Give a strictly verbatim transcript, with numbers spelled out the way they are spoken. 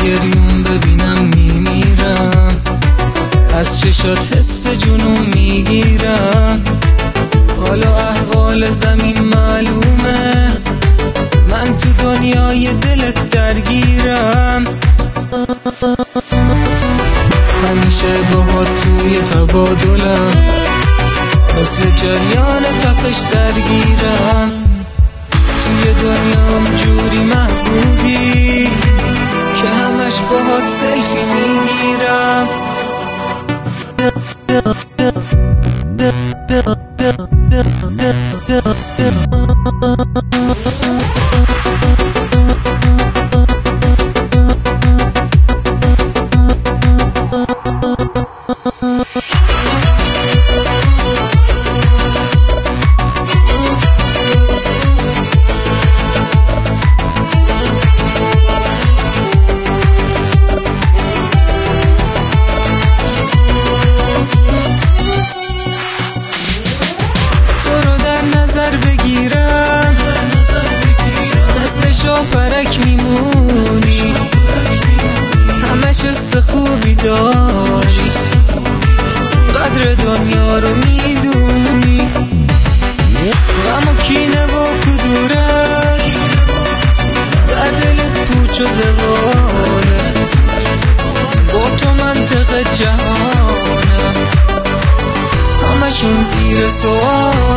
گریون ببینم میمیرم، از چشات حس جنون میگیرم. حالا احوال زمین معلومه، من تو دنیای دلت درگیرم. همیشه باهات توی تبادلم، مثل جریان تپش درگیرم. توی دنیام جوری محبوبی که همش باهات سلفی میگیرم. بگیرم مثل شاپرک میمونی، همش حس خوبی داری، قدر دنیا رو میدونی. غم و کینه و کدورت در دلت پوچ و زباله، با تو منطق جهانم همشون زیر سوال.